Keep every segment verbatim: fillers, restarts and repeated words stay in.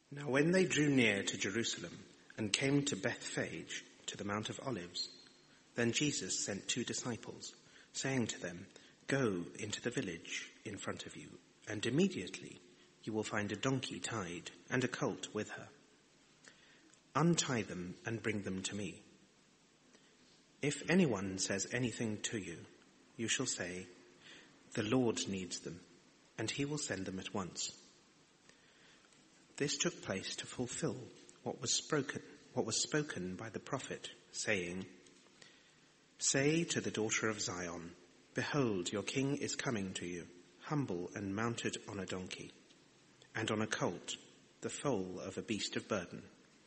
Now when they drew near to Jerusalem and came to Bethphage, to the Mount of Olives, then Jesus sent two disciples, saying to them, "Go into the village in front of you, and immediately you will find a donkey tied and a colt with her. Untie them and bring them to me. If anyone says anything to you, you shall say, 'The Lord needs them,' and he will send them at once." This took place to fulfill what was spoken, what was spoken by the prophet, saying, "Say to the daughter of Zion, behold, your king is coming to you, humble and mounted on a donkey, and on a colt, the foal of a beast of burden."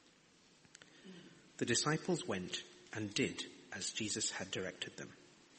The disciples went and did as Jesus had directed them.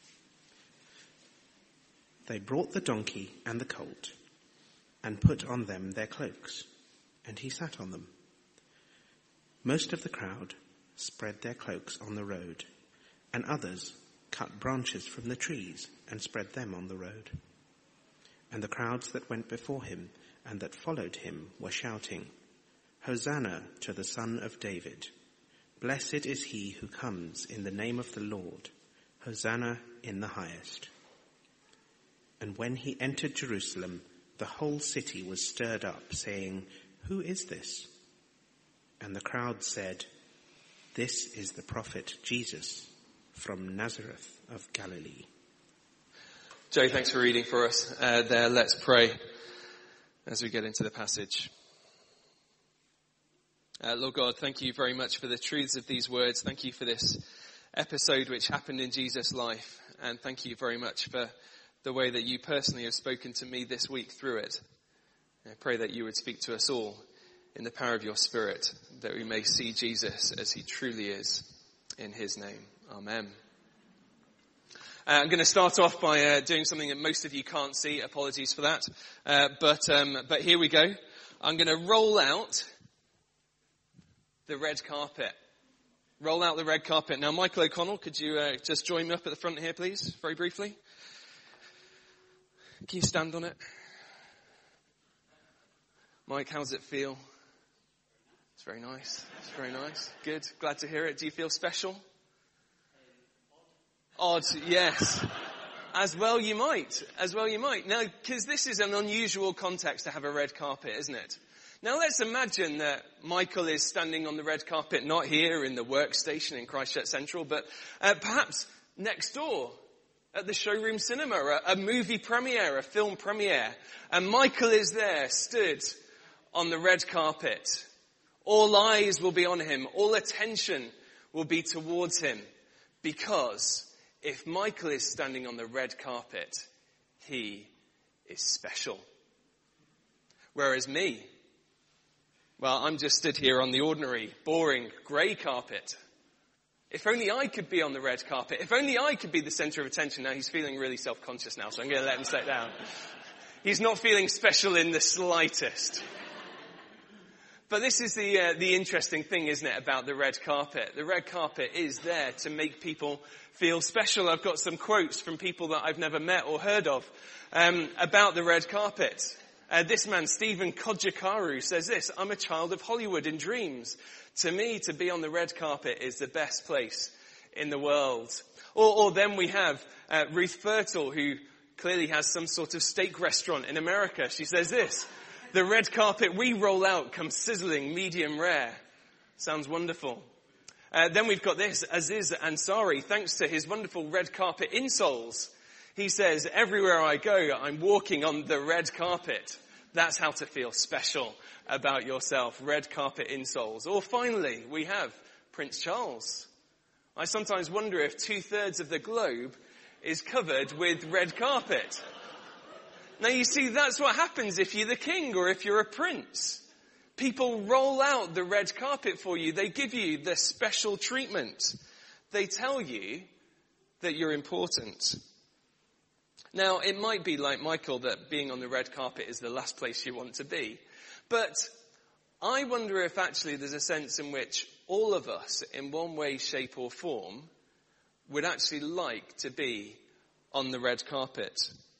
They brought the donkey and the colt, and put on them their cloaks, and he sat on them. Most of the crowd spread their cloaks on the road, and others cut branches from the trees and spread them on the road. And the crowds that went before him and that followed him were shouting, "Hosanna to the Son of David. Blessed is he who comes in the name of the Lord. Hosanna in the highest." And when he entered Jerusalem, the whole city was stirred up, saying, "Who is this?" And the crowd said, "This is the prophet Jesus from Nazareth of Galilee." Joe, thanks for reading for us uh, there. Let's pray as we get into the passage. Uh, Lord God, thank you very much for the truths of these words. Thank you for this episode which happened in Jesus' life. And thank you very much for the way that you personally have spoken to me this week through it. I pray that you would speak to us all in the power of your Spirit, that we may see Jesus as he truly is. In his name, amen. Uh, I'm going to start off by uh, doing something that most of you can't see. Apologies for that. Uh, but um, but here we go. I'm going to roll out the red carpet. Roll out the red carpet. Now, Michael O'Connell, could you uh, just join me up at the front here, please, very briefly? Can you stand on it? Mike, how does it feel? It's very nice. It's very nice. Good. Glad to hear it. Do you feel special? Odd, yes. As well you might. As well you might. Now, because this is an unusual context to have a red carpet, isn't it? Now, let's imagine that Michael is standing on the red carpet, not here in the workstation in Christchurch Central, but uh, perhaps next door at the Showroom Cinema, a, a movie premiere, a film premiere. And Michael is there, stood on the red carpet. All eyes will be on him. All attention will be towards him. Because if Michael is standing on the red carpet, he is special. Whereas me, well, I'm just stood here on the ordinary, boring, grey carpet. If only I could be on the red carpet. If only I could be the centre of attention. Now, he's feeling really self-conscious now, so I'm going to let him sit down. He's not feeling special in the slightest. But this is the uh, the interesting thing, isn't it, about the red carpet? The red carpet is there to make people feel special. I've got some quotes from people that I've never met or heard of um, about the red carpet. Uh, this man, Stephen Kodjakaru, says this: "I'm a child of Hollywood in dreams. To me, to be on the red carpet is the best place in the world." Or, or then we have uh, Ruth Fertel, who clearly has some sort of steak restaurant in America. She says this: "The red carpet we roll out comes sizzling, medium rare." Sounds wonderful. Uh, then we've got this, Aziz Ansari, thanks to his wonderful red carpet insoles. He says, "Everywhere I go, I'm walking on the red carpet." That's how to feel special about yourself, red carpet insoles. Or finally, we have Prince Charles. I sometimes wonder if two-thirds of the globe is covered with red carpet. Now, you see, that's what happens if you're the king or if you're a prince. People roll out the red carpet for you. They give you the special treatment. They tell you that you're important. Now, it might be like Michael that being on the red carpet is the last place you want to be. But I wonder if actually there's a sense in which all of us, in one way, shape or form, would actually like to be on the red carpet.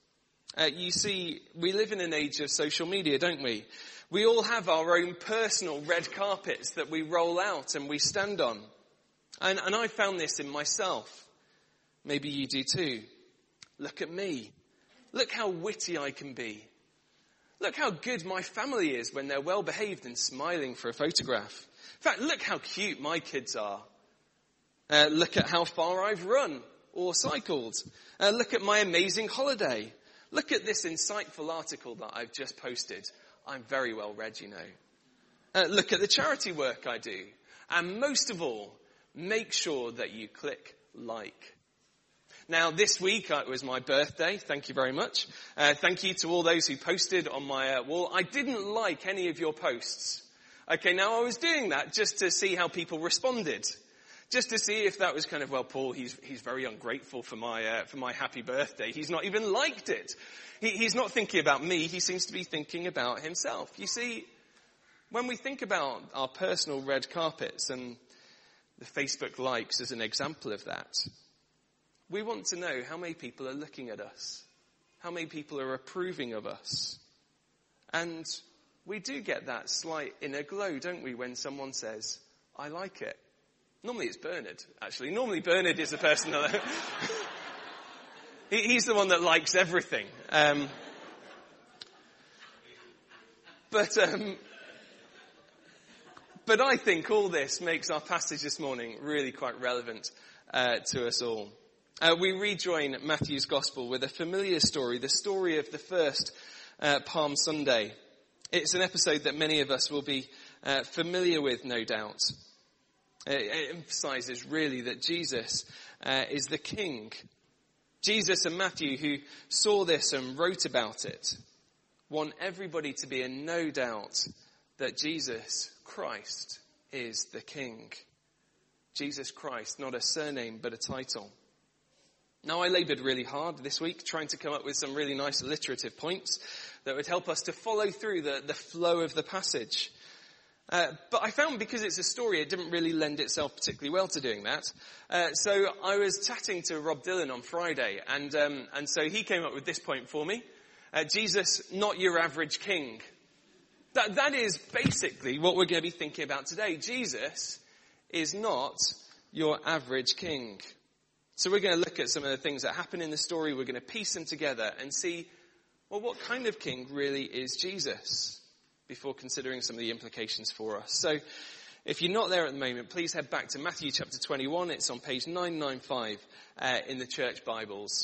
Uh, you see, we live in an age of social media, don't we? We all have our own personal red carpets that we roll out and we stand on. And, and I found this in myself. Maybe you do too. Look at me. Look how witty I can be. Look how good my family is when they're well behaved and smiling for a photograph. In fact, look how cute my kids are. Uh, look at how far I've run or cycled. Uh, look at my amazing holiday. Look at this insightful article that I've just posted. I'm very well read, you know. Uh, look at the charity work I do. And most of all, make sure that you click like. Now, this week uh, it was my birthday. Thank you very much. Uh, thank you to all those who posted on my uh, wall. I didn't like any of your posts. Okay, now I was doing that just to see how people responded. Just to see if that was kind of, well, Paul, he's he's very ungrateful for my uh, for my happy birthday. He's not even liked it. He, he's not thinking about me. He seems to be thinking about himself. You see, when we think about our personal red carpets and the Facebook likes as an example of that, we want to know how many people are looking at us, how many people are approving of us. And we do get that slight inner glow, don't we, when someone says, I like it. Normally it's Bernard, actually. Normally Bernard is the person that... he, he's the one that likes everything. Um, but... Um, But I think all this makes our passage this morning really quite relevant uh, to us all. Uh, we rejoin Matthew's Gospel with a familiar story, the story of the first uh, Palm Sunday. It's an episode that many of us will be uh, familiar with, no doubt. It, it emphasizes really that Jesus uh, is the King. Jesus and Matthew, who saw this and wrote about it, want everybody to be in no doubt that Jesus Christ is the King. Jesus Christ, not a surname, but a title. Now, I laboured really hard this week trying to come up with some really nice alliterative points that would help us to follow through the, the flow of the passage. Uh, but I found because it's a story, it didn't really lend itself particularly well to doing that. Uh, so I was chatting to Rob Dillon on Friday, and um, and so he came up with this point for me. Uh, Jesus, not your average king. That, that is basically what we're going to be thinking about today. Jesus is not your average king. So we're going to look at some of the things that happen in the story. We're going to piece them together and see, well, what kind of king really is Jesus before considering some of the implications for us. So if you're not there at the moment, please head back to Matthew chapter twenty-one. It's on page nine ninety-five uh, in the church Bibles.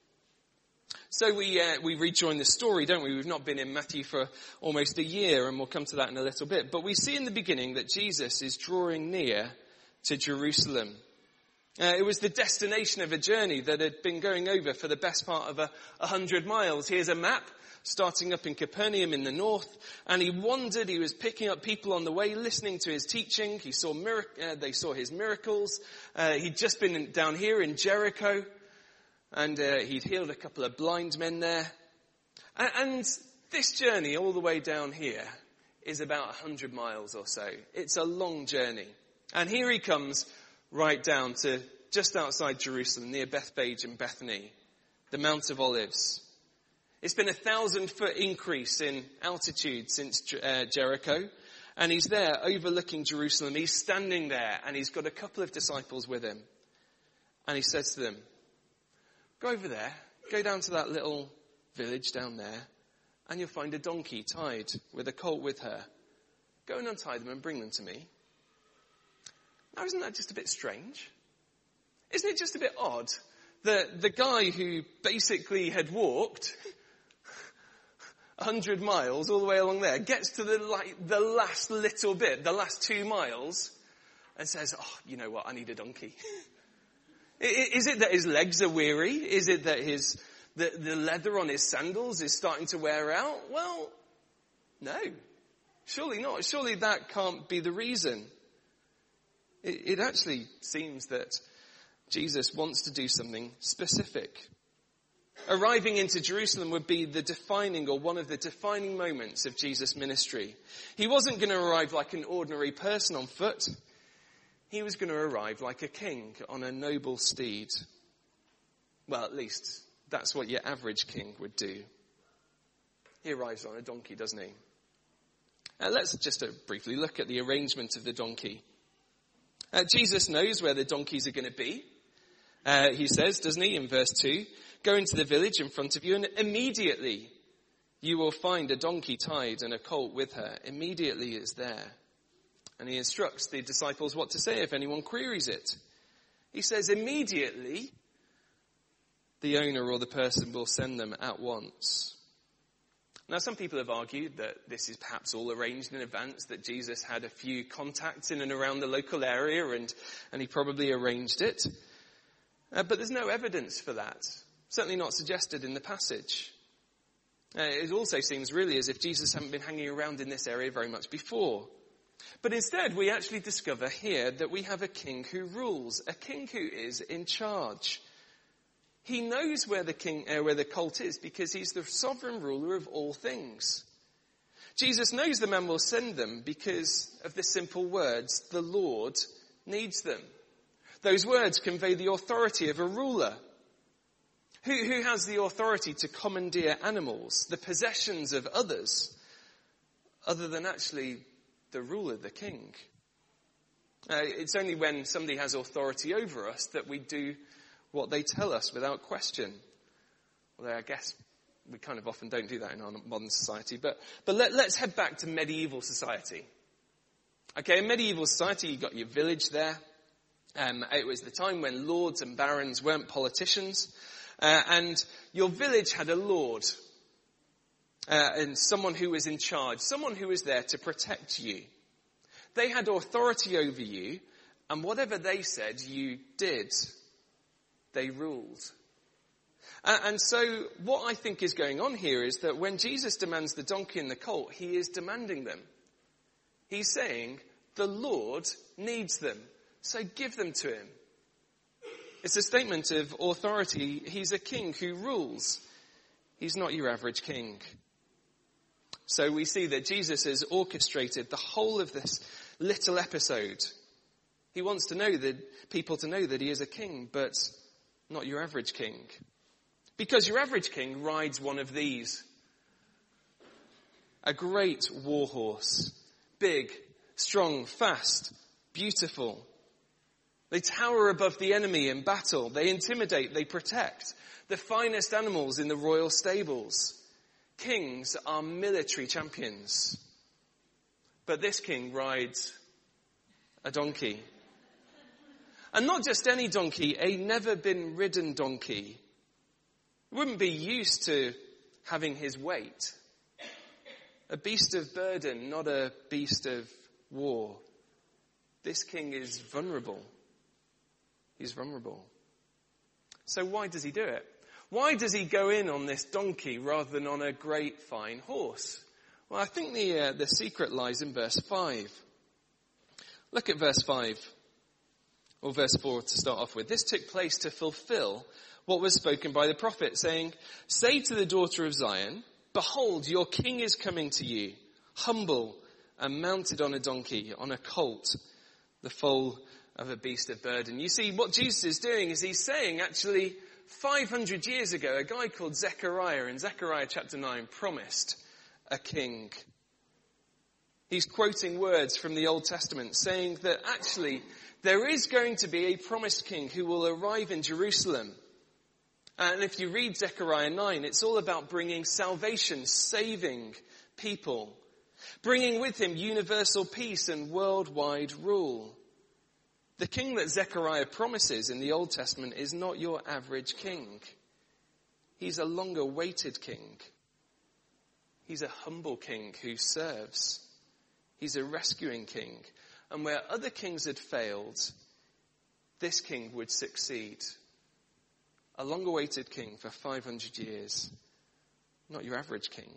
So we uh, we rejoin the story, don't we? We've not been in Matthew for almost a year, and we'll come to that in a little bit. But we see in the beginning that Jesus is drawing near to Jerusalem. Uh, it was the destination of a journey that had been going over for the best part of a, a hundred miles. Here's a map starting up in Capernaum in the north, and he wandered. He was picking up people on the way, listening to his teaching. He saw mirac- uh, they saw his miracles. Uh, he'd just been in, down here in Jericho. And uh, he'd healed a couple of blind men there. And, and this journey all the way down here is about a hundred miles or so. It's a long journey. And here he comes right down to just outside Jerusalem, near Bethphage and Bethany, the Mount of Olives. It's been a thousand foot increase in altitude since uh, Jericho. And he's there overlooking Jerusalem. He's standing there and he's got a couple of disciples with him. And he says to them, go over there, go down to that little village down there, and you'll find a donkey tied with a colt with her. Go and untie them and bring them to me. Now, isn't that just a bit strange? Isn't it just a bit odd that the guy who basically had walked a hundred miles all the way along there gets to the, like, the last little bit, the last two miles, and says, oh, you know what, I need a donkey. Is it that his legs are weary? Is it that his the, the leather on his sandals is starting to wear out? Well, no. Surely not. Surely that can't be the reason. It, it actually seems that Jesus wants to do something specific. Arriving into Jerusalem would be the defining or one of the defining moments of Jesus' ministry. He wasn't going to arrive like an ordinary person on foot. He was going to arrive like a king on a noble steed. Well, at least That's what your average king would do. He arrives on a donkey, doesn't he? Uh, let's just uh, briefly look at the arrangement of the donkey. Uh, Jesus knows where the donkeys are going to be. Uh, he says, doesn't he, in verse two, go into the village in front of you and immediately you will find a donkey tied and a colt with her. Immediately it's there. And he instructs the disciples what to say if anyone queries it. He says immediately the owner or the person will send them at once. Now, some people have argued that this is perhaps all arranged in advance, that Jesus had a few contacts in and around the local area and, and he probably arranged it. Uh, but there's no evidence for that. Certainly not suggested in the passage. Uh, it also seems really as if Jesus hadn't been hanging around in this area very much before. But instead, we actually discover here that we have a king who rules, a king who is in charge. He knows where the king, uh, where the colt is because he's the sovereign ruler of all things. Jesus knows the man will send them because of the simple words, the Lord needs them. Those words convey the authority of a ruler. Who, who has the authority to commandeer animals, the possessions of others, other than actually the ruler, the king? Uh, it's only when somebody has authority over us that we do what they tell us without question. Although I guess we kind of often don't do that in our modern society. But, but let, let's head back to medieval society. Okay, in medieval society, you've got your village there. Um, it was the time when lords and barons weren't politicians. Uh, and your village had a lord. Uh, and someone who was in charge. Someone who was there to protect you. They had authority over you. And whatever they said, you did. They ruled. Uh, and so what I think is going on here is that when Jesus demands the donkey and the colt, he is demanding them. He's saying, the Lord needs them. So give them to him. It's a statement of authority. He's a king who rules. He's not your average king. So we see that Jesus has orchestrated the whole of this little episode. He wants to know that people to know that he is a king, but not your average king. Because your average king rides one of these. A great war horse. Big, strong, fast, beautiful. They tower above the enemy in battle. They intimidate, they protect. The finest animals in the royal stables. Kings are military champions. But this king rides a donkey. And not just any donkey, a never-been-ridden donkey. Wouldn't be used to having his weight. A beast of burden, not a beast of war. This king is vulnerable. He's vulnerable. So why does he do it? Why does he go in on this donkey rather than on a great fine horse? Well, I think the uh, the secret lies in verse five. Look at verse five. Or verse four to start off with. This took place to fulfill what was spoken by the prophet, saying, say to the daughter of Zion, behold, your king is coming to you, humble and mounted on a donkey, on a colt, the foal of a beast of burden. You see, what Jesus is doing is he's saying, actually, five hundred years ago, a guy called Zechariah in Zechariah chapter nine promised a king. He's quoting words from the Old Testament saying that actually there is going to be a promised king who will arrive in Jerusalem. And if you read Zechariah nine, it's all about bringing salvation, saving people, bringing with him universal peace and worldwide rule. The king that Zechariah promises in the Old Testament is not your average king. He's a long-awaited king. He's a humble king who serves. He's a rescuing king. And where other kings had failed, this king would succeed. A long-awaited king for five hundred years. Not your average king.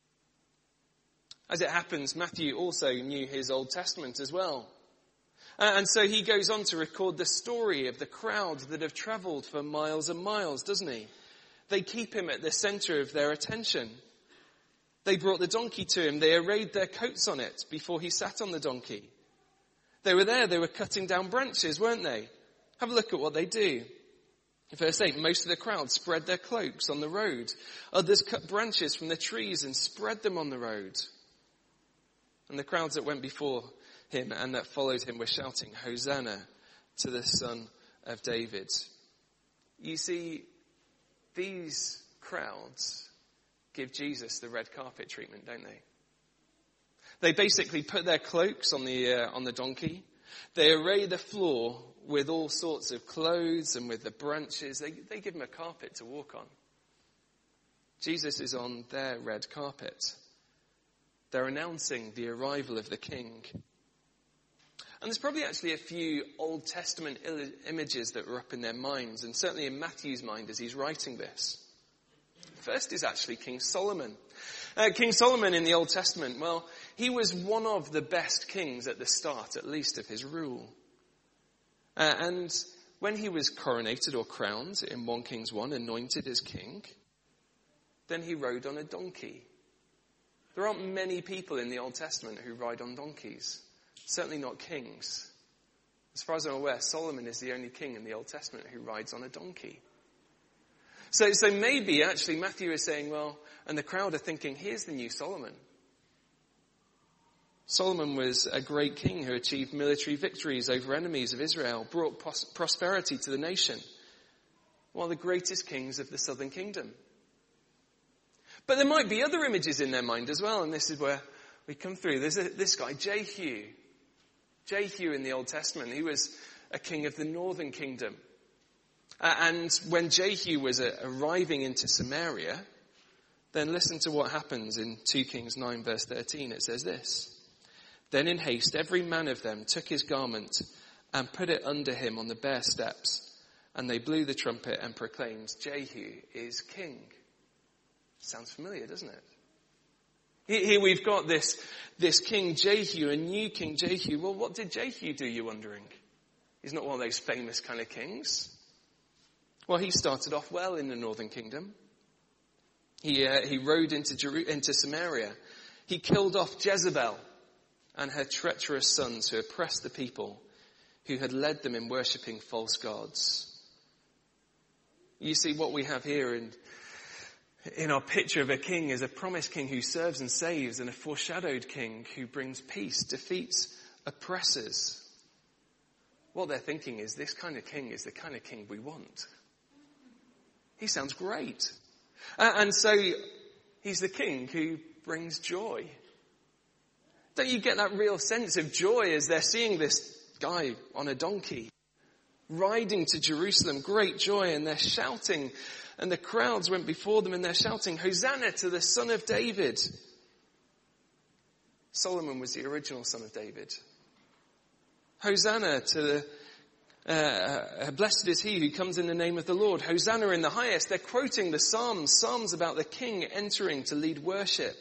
As it happens, Matthew also knew his Old Testament as well. And so he goes on to record the story of the crowd that have travelled for miles and miles, doesn't he? They keep him at the centre of their attention. They brought the donkey to him. They arrayed their coats on it before he sat on the donkey. They were there. They were cutting down branches, weren't they? Have a look at what they do. Verse eight, most of the crowd spread their cloaks on the road. Others cut branches from the trees and spread them on the road. And the crowds that went before him and that followed him were shouting, Hosanna to the Son of David. You see, these crowds give Jesus the red carpet treatment, don't they? They basically put their cloaks on the uh, on the donkey. They array the floor with all sorts of clothes and with the branches. They, they give him a carpet to walk on. Jesus is on their red carpet. They're announcing the arrival of the king. And there's probably actually a few Old Testament il- images that were up in their minds, and certainly in Matthew's mind as he's writing this. First is actually King Solomon. Uh, King Solomon in the Old Testament, well, he was one of the best kings at the start, at least, of his rule. Uh, and when he was coronated or crowned in First Kings one, anointed as king, then he rode on a donkey. There aren't many people in the Old Testament who ride on donkeys. Certainly not kings. As far as I'm aware, Solomon is the only king in the Old Testament who rides on a donkey. So, so maybe actually Matthew is saying, well, and the crowd are thinking, here's the new Solomon. Solomon was a great king who achieved military victories over enemies of Israel, brought pros- prosperity to the nation, one of the greatest kings of the southern kingdom. But there might be other images in their mind as well, and this is where we come through. There's a, this guy, Jehu. Jehu in the Old Testament, he was a king of the northern kingdom. Uh, and when Jehu was uh, arriving into Samaria, then listen to what happens in Second Kings nine verse thirteen. It says this. Then in haste every man of them took his garment and put it under him on the bare steps, and they blew the trumpet and proclaimed, Jehu is king. Sounds familiar, doesn't it? Here we've got this, this King Jehu, a new King Jehu. Well, what did Jehu do, you're wondering? He's not one of those famous kind of kings. Well, he started off well in the northern kingdom. He uh, he rode into Jeru- into Samaria. He killed off Jezebel and her treacherous sons who oppressed the people, who had led them in worshipping false gods. You see, what we have here in In our picture of a king is a promised king who serves and saves, and a foreshadowed king who brings peace, defeats oppressors. What they're thinking is, this kind of king is the kind of king we want. He sounds great. Uh, and so he's the king who brings joy. Don't you get that real sense of joy as they're seeing this guy on a donkey riding to Jerusalem? Great joy, and they're shouting. And the crowds went before them and they're shouting, Hosanna to the Son of David. Solomon was the original son of David. Hosanna to the, uh, blessed is he who comes in the name of the Lord. Hosanna in the highest. They're quoting the Psalms, Psalms about the king entering to lead worship.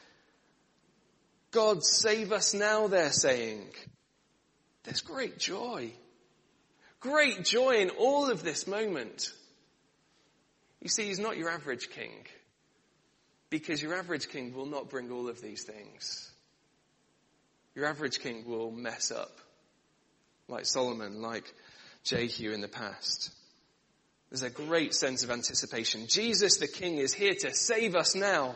God save us now, they're saying. There's great joy. Great joy in all of this moment. You see, he's not your average king, because your average king will not bring all of these things. Your average king will mess up, like Solomon, like Jehu in the past. There's a great sense of anticipation. Jesus the king is here to save us now.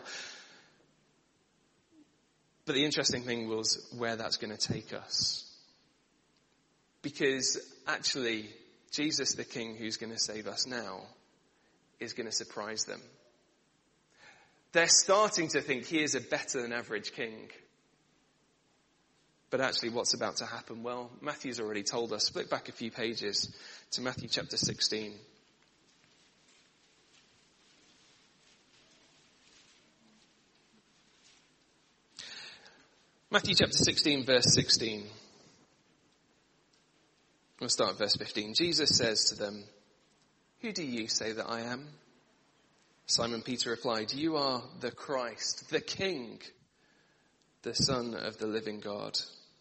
But the interesting thing was where that's going to take us. Because actually, Jesus the king who's going to save us now is going to surprise them. They're starting to think he is a better than average king. But actually what's about to happen? Well, Matthew's already told us. Flip back a few pages to Matthew chapter sixteen. Matthew chapter sixteen verse sixteen. We'll start at verse fifteen. Jesus says to them, Who do you say that I am? Simon Peter replied, You are the Christ, the King, the Son of the living God.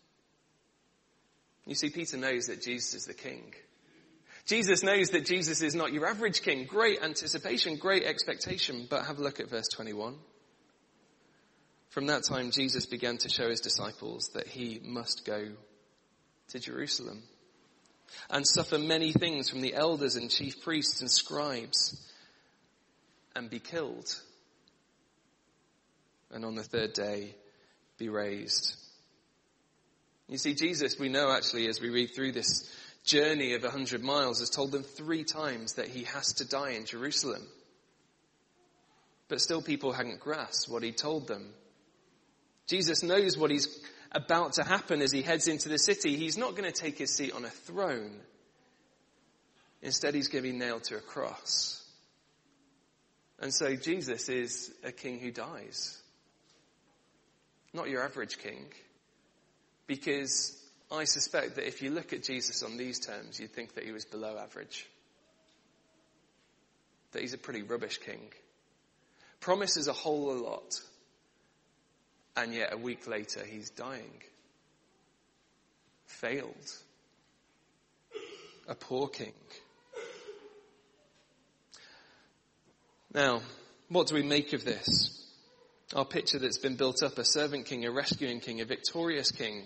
You see, Peter knows that Jesus is the King. Jesus knows that Jesus is not your average king. Great anticipation, great expectation. But have a look at verse twenty-one. From that time, Jesus began to show his disciples that he must go to Jerusalem and suffer many things from the elders and chief priests and scribes, and be killed, and on the third day be raised. You see, Jesus, we know actually as we read through this journey of a hundred miles, has told them three times that he has to die in Jerusalem. But still people hadn't grasped what he told them. Jesus knows what he's about to happen as he heads into the city. He's not going to take his seat on a throne. Instead, he's going to be nailed to a cross. And so Jesus is a king who dies. Not your average king. Because I suspect that if you look at Jesus on these terms, you'd think that he was below average. That he's a pretty rubbish king. Promises a whole lot. And yet a week later, he's dying. Failed. A poor king. Now, what do we make of this? Our picture that's been built up, a servant king, a rescuing king, a victorious king.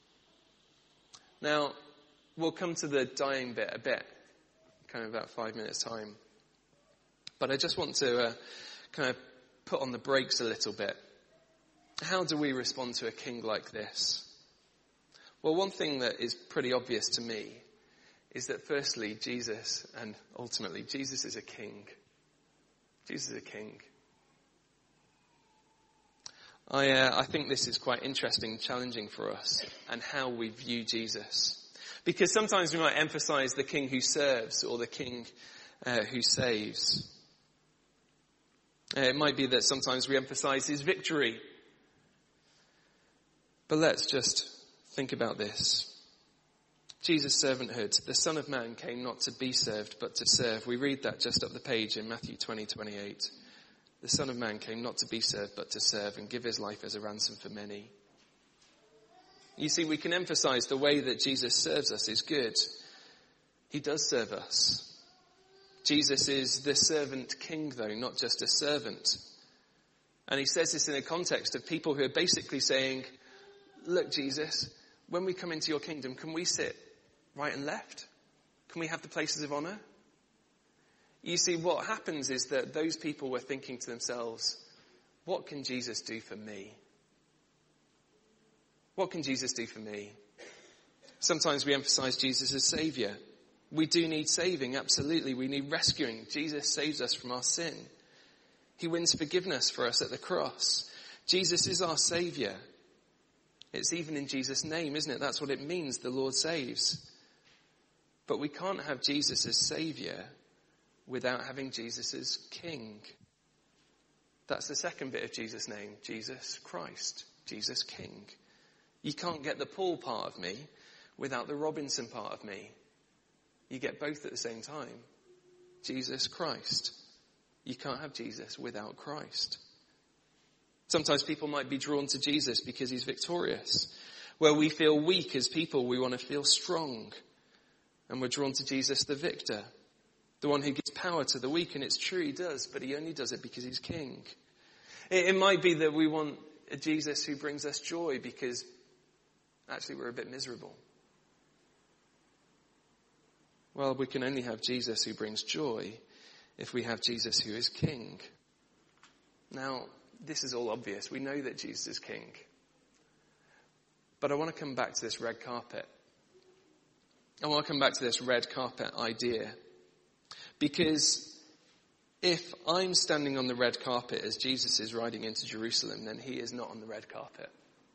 Now, we'll come to the dying bit a bit, kind of about five minutes time. But I just want to uh, kind of put on the brakes a little bit. How do we respond to a king like this? Well, one thing that is pretty obvious to me is that firstly, Jesus, and ultimately, Jesus is a king. Jesus is a king. I, uh, I think this is quite interesting, challenging for us, and how we view Jesus. Because sometimes we might emphasize the king who serves or the king uh, who saves. Uh, it might be that sometimes we emphasize his victory. But let's just think about this. Jesus' servanthood. The Son of Man came not to be served, but to serve. We read that just up the page in Matthew twenty twenty-eight. The Son of Man came not to be served, but to serve and give his life as a ransom for many. You see, we can emphasize the way that Jesus serves us is good. He does serve us. Jesus is the servant king, though, not just a servant. And he says this in a context of people who are basically saying, look, Jesus, when we come into your kingdom, can we sit right and left? Can we have the places of honor? You see, what happens is that those people were thinking to themselves, what can Jesus do for me? What can Jesus do for me? Sometimes we emphasize Jesus as Savior. We do need saving, absolutely. We need rescuing. Jesus saves us from our sin. He wins forgiveness for us at the cross. Jesus is our Savior. It's even in Jesus' name, isn't it? That's what it means, the Lord saves. But we can't have Jesus as Savior without having Jesus as King. That's the second bit of Jesus' name, Jesus Christ, Jesus King. You can't get the Paul part of me without the Robinson part of me. You get both at the same time. Jesus Christ. You can't have Jesus without Christ. Sometimes people might be drawn to Jesus because he's victorious. Where we feel weak as people, we want to feel strong. And we're drawn to Jesus the victor. The one who gives power to the weak, and it's true he does, but he only does it because he's king. It, it might be that we want a Jesus who brings us joy because actually we're a bit miserable. Well, we can only have Jesus who brings joy if we have Jesus who is king. Now, this is all obvious. We know that Jesus is king. But I want to come back to this red carpet. I want to come back to this red carpet idea. Because if I'm standing on the red carpet as Jesus is riding into Jerusalem, then he is not on the red carpet.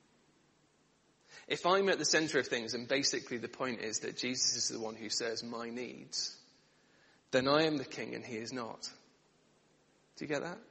If I'm at the center of things and basically the point is that Jesus is the one who serves my needs, then I am the king and he is not. Do you get that?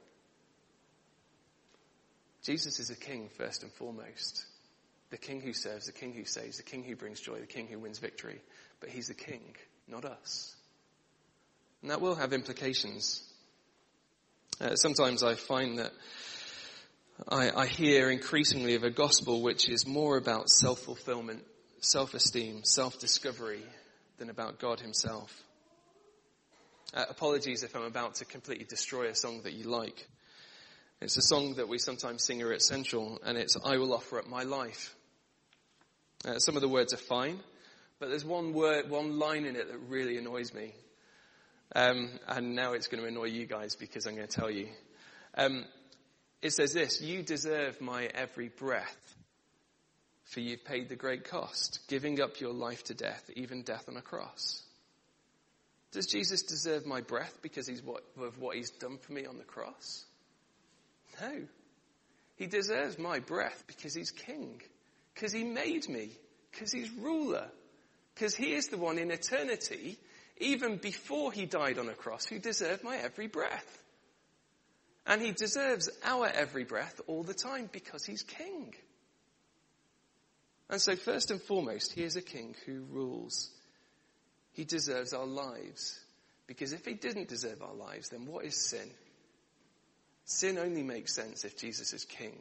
Jesus is a king first and foremost. The king who serves, the king who saves, the king who brings joy, the king who wins victory. But he's the king, not us. And that will have implications. Uh, sometimes I find that I, I hear increasingly of a gospel which is more about self-fulfillment, self-esteem, self-discovery than about God himself. Uh, apologies if I'm about to completely destroy a song that you like. It's a song that we sometimes sing here at Central, and it's I will offer up my life. Uh, some of the words are fine, But there's one word, one line in it that really annoys me. Um, and now it's going to annoy you guys because I'm going to tell you. Um, it says this: you deserve my every breath, for you've paid the great cost, giving up your life to death, even death on a cross. Does Jesus deserve my breath because he's what, of what he's done for me on the cross? No. He deserves my breath because he's king, because he made me, because he's ruler, because he is the one in eternity, even before he died on a cross, who deserved my every breath. And he deserves our every breath all the time because he's king. And so first and foremost, he is a king who rules. He deserves our lives. Because if he didn't deserve our lives, then what is sin? Sin only makes sense if Jesus is king.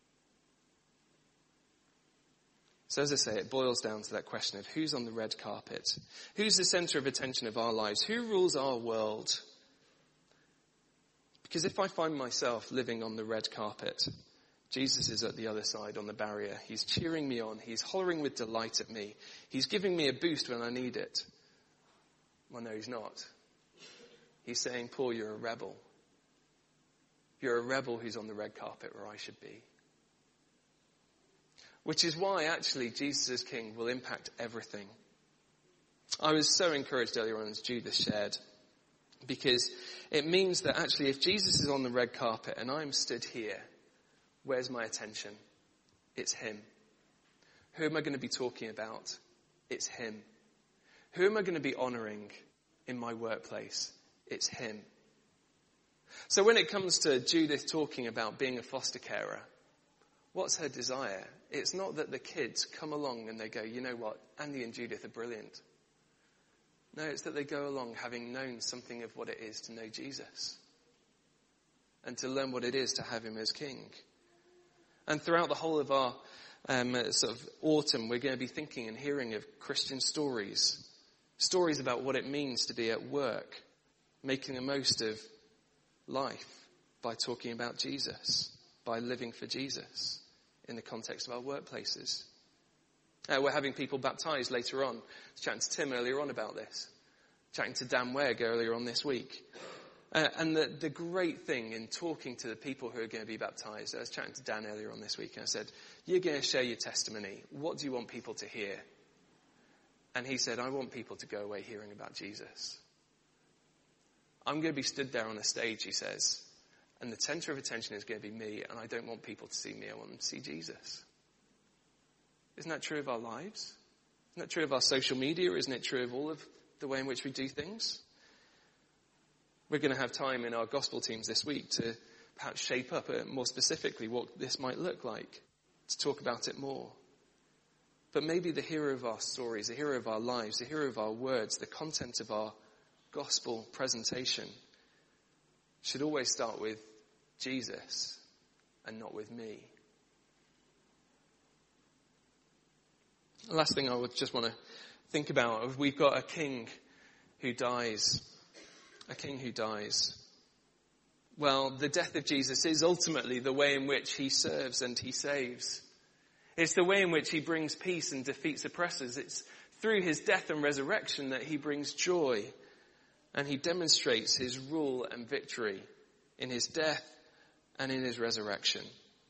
So as I say, it boils down to that question of who's on the red carpet? Who's the center of attention of our lives? Who rules our world? Because if I find myself living on the red carpet, Jesus is at the other side on the barrier. He's cheering me on. He's hollering with delight at me. He's giving me a boost when I need it. Well, no, he's not. He's saying, Paul, you're a rebel. You're a rebel who's on the red carpet where I should be. Which is why, actually, Jesus as king will impact everything. I was so encouraged earlier on as Judith shared, because it means that actually if Jesus is on the red carpet and I'm stood here, where's my attention? It's him. Who am I going to be talking about? It's him. Who am I going to be honouring in my workplace? It's him. So when it comes to Judith talking about being a foster carer, what's her desire? It's not that the kids come along and they go, you know what, Andy and Judith are brilliant. No, it's that they go along having known something of what it is to know Jesus and to learn what it is to have him as king. And throughout the whole of our um, sort of autumn, we're going to be thinking and hearing of Christian stories, stories about what it means to be at work, making the most of life by talking about Jesus, by living for Jesus in the context of our workplaces. Uh, we're having people baptised later on. I was chatting to Tim earlier on about this. Chatting to Dan Wegg earlier on this week. Uh, and the, the great thing in talking to the people who are going to be baptised, I was chatting to Dan earlier on this week and I said, you're going to share your testimony. What do you want people to hear? And he said, I want people to go away hearing about Jesus. I'm going to be stood there on a stage, he says, and the centre of attention is going to be me, and I don't want people to see me, I want them to see Jesus. Isn't that true of our lives? Isn't that true of our social media? Isn't it true of all of the way in which we do things? We're going to have time in our gospel teams this week to perhaps shape up uh, more specifically what this might look like, to talk about it more. But maybe the hero of our stories, the hero of our lives, the hero of our words, the content of our gospel presentation should always start with Jesus and not with me. The last thing I would just want to think about, we've got a king who dies. A king who dies. Well, the death of Jesus is ultimately the way in which he serves and he saves. It's the way in which he brings peace and defeats oppressors. It's through his death and resurrection that he brings joy and he demonstrates his rule and victory in his death and in his resurrection.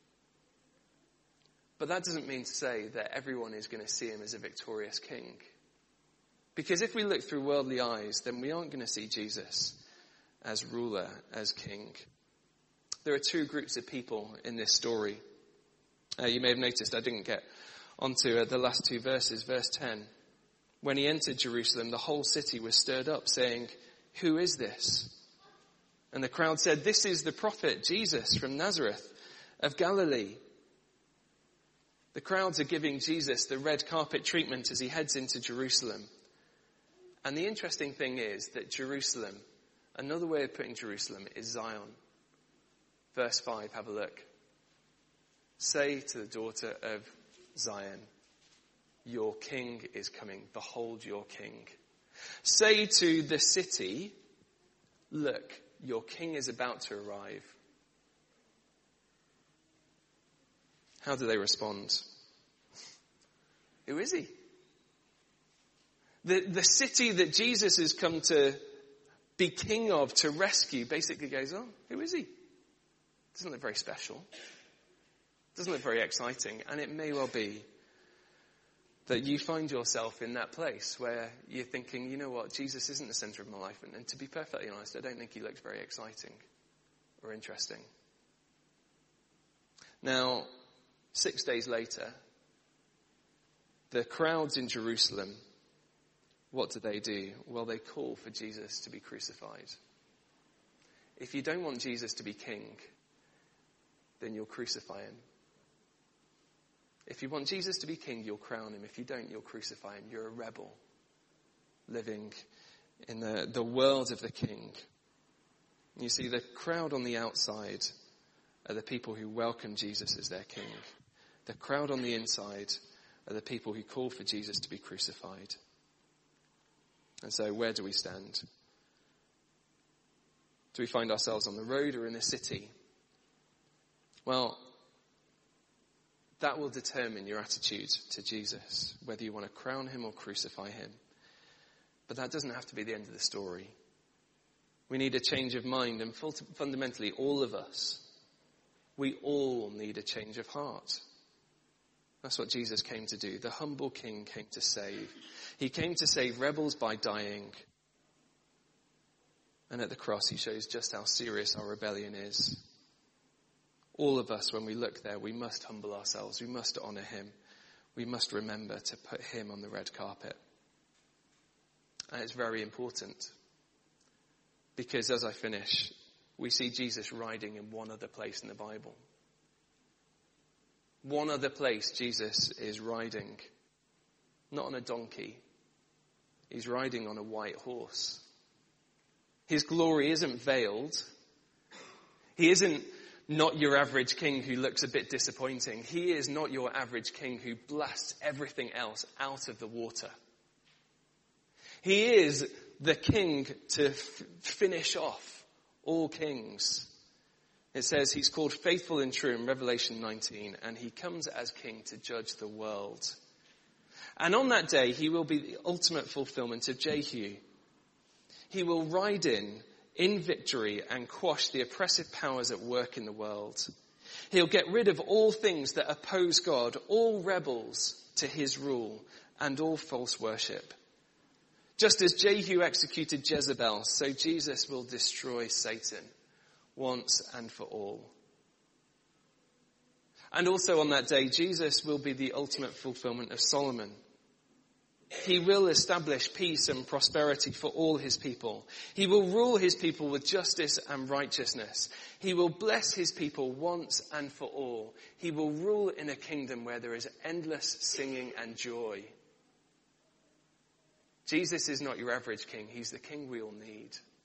But that doesn't mean to say that everyone is going to see him as a victorious king. Because if we look through worldly eyes, then we aren't going to see Jesus as ruler, as king. There are two groups of people in this story. Uh, you may have noticed I didn't get onto uh, the last two verses. Verse ten. When he entered Jerusalem, the whole city was stirred up, saying, "Who is this?" And the crowd said, "This is the prophet Jesus from Nazareth of Galilee." The crowds are giving Jesus the red carpet treatment as he heads into Jerusalem. And the interesting thing is that Jerusalem, another way of putting Jerusalem is Zion. Verse five, have a look. Say to the daughter of Zion, your king is coming. Behold your king. Say to the city, look, your king is about to arrive. How do they respond? Who is he? The, the city that Jesus has come to be king of, to rescue, basically goes, oh, who is he? Doesn't look very special. Doesn't look very exciting. And it may well be that you find yourself in that place where you're thinking, you know what, Jesus isn't the center of my life. And, and to be perfectly honest, I don't think he looks very exciting or interesting. Now, six days later, the crowds in Jerusalem, what do they do? Well, they call for Jesus to be crucified. If you don't want Jesus to be king, then you'll crucify him. If you want Jesus to be king, you'll crown him. If you don't, you'll crucify him. You're a rebel living in the, the world of the king. You see, the crowd on the outside are the people who welcome Jesus as their king. The crowd on the inside are the people who call for Jesus to be crucified. And so where do we stand? Do we find ourselves on the road or in the city? Well, that will determine your attitude to Jesus, whether you want to crown him or crucify him. But that doesn't have to be the end of the story. We need a change of mind, and fundamentally all of us, we all need a change of heart. That's what Jesus came to do. The humble king came to save. He came to save rebels by dying. And at the cross he shows just how serious our rebellion is. All of us, when we look there, we must humble ourselves. We must honor him. We must remember to put him on the red carpet. And it's very important. Because as I finish, we see Jesus riding in one other place in the Bible. One other place Jesus is riding. Not on a donkey. He's riding on a white horse. His glory isn't veiled. He isn't not your average king who looks a bit disappointing. He is not your average king who blasts everything else out of the water. He is the king to f- finish off all kings. It says he's called faithful and true in Revelation nineteen, and he comes as king to judge the world. And on that day, he will be the ultimate fulfillment of Jehu. He will ride in in victory and quash the oppressive powers at work in the world. He'll get rid of all things that oppose God, all rebels to his rule, and all false worship. Just as Jehu executed Jezebel, so Jesus will destroy Satan once and for all. And also on that day, Jesus will be the ultimate fulfillment of Solomon. He will establish peace and prosperity for all his people. He will rule his people with justice and righteousness. He will bless his people once and for all. He will rule in a kingdom where there is endless singing and joy. Jesus is not your average king. He's the king we all need.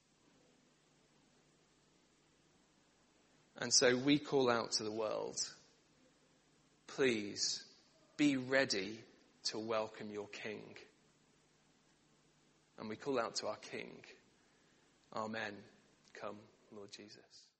And so we call out to the world, please be ready to welcome your king. And we call out to our king, Amen. Come, Lord Jesus.